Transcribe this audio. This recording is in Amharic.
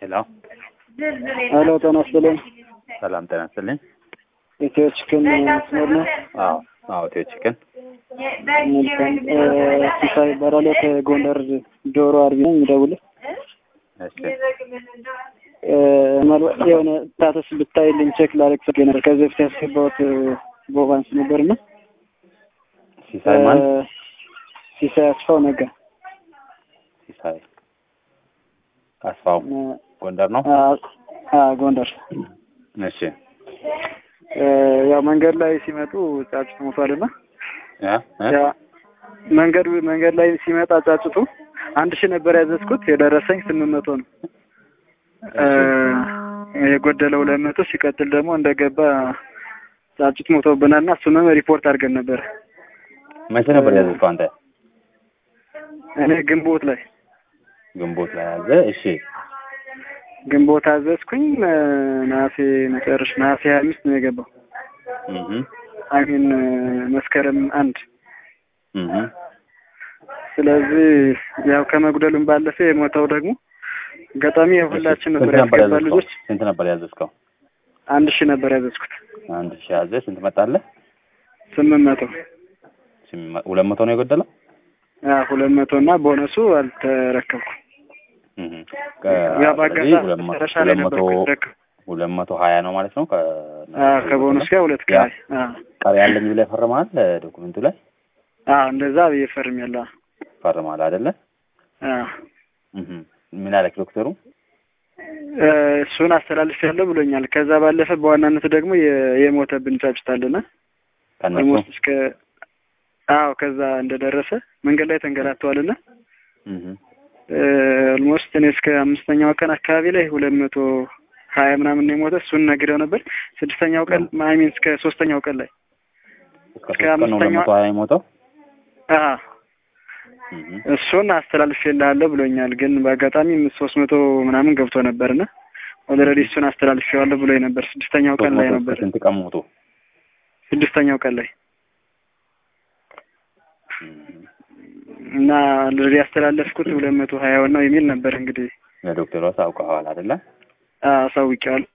ሄሎ ሄሎ ጤና ይስጥልኝ። ሰላም ጤና ይስጥልኝ። ኢትዮ ቺክን መስመር ነው? አዎ ኢትዮ ቺክን። ሲሳይ ይባላለሁ ከጎንደር ዶሮ አርቢ ነኝ የምደውልህ። እሺ ማለት የሆነ ስታተስ ብታይልኝ ቼክ ላደርግ ፈልጌ ነበር። ከዚህ በፊት ያስገባሁት ቦቫንስ ነበርና ሲሳይ ማን? ሲሳይ አስፋው ነገ። ሲሳይ አስፋው ጎንደር ነው? ጎንደር። እሺ ያው መንገድ ላይ ሲመጡ ጫጩት ሞቷልና ያ መንገድ ላይ ሲመጣ ጫጩቱ 1000 ነበር ያዘዝኩት፣ የደረሰኝ 800 ነው። የጎደለው 200 ሲቀጥል ደግሞ እንደገባ ጫጩት ሞቶብናልና እሱንም ሪፖርት አድርገን ነበር። መቼ ነበር ያዘዝከው አንተ? እኔ ግንቦት ላይ ያዘ። እሺ ግንቦት አዘዝኩኝ። ነሐሴ 25 ነው የገባው። አሚን መስከረም 1። ስለዚህ ያው ከመጉደሉም ባለፈ የሞተው ደግሞ ገጣሚ የሁላችን ነበር ያስገባል ልጆች። ስንት ነበር ያዘዝከው? 1000 ነበር ያዘዝኩት። 1000 ያዘ። ስንት መጣለህ? 800 200 ነው የጎደለው? 200 እና ቦነሱ አልተረከብኩም። ያ ባጋጣሚ 220 ነው ማለት ነው። ከቦነስ ጋር 2 ቀሪ ቀሪ ያለኝ ብለህ ፈርመሃል ዶክመንቱ ላይ? እንደዛ በየፈርሜያለሁ። ፈርመሃል አይደለ? ምን አለክ ዶክተሩ? እሱን አስተላልፌያለሁ ብሎኛል። ከዛ ባለፈ በዋናነት ደግሞ የሞተብን ጫጩት አለና ከነሱ እስከ ከዛ እንደደረሰ መንገድ ላይ ተንገላተዋልና ኦልሞስት እኔ እስከ 5ኛው ቀን አካባቢ ላይ 220 ምናምን ነው የሞተ። እሱን ነግሬው ነበር። 6ኛው ቀን እስከ 3ኛው ቀን ላይ እስከ 5ኛው 220 ሞተው እሱን አስተላልፌልሃለሁ ብሎኛል። ግን በአጋጣሚ 300 ምናምን ገብቶ ነበርና ኦልሬዲ እሱን አስተላልፌዋለሁ ብሎኝ ነበር። 6ኛው ቀን ላይ ነበር። ስንት ቀን ሞቶ? 6ኛው ቀን ላይ እና ለዚህ ያስተላለፍኩት 220 ነው የሚል ነበር። እንግዲህ ለዶክተሩ አሳውቀዋል አይደለ? አሳውቄዋለሁ።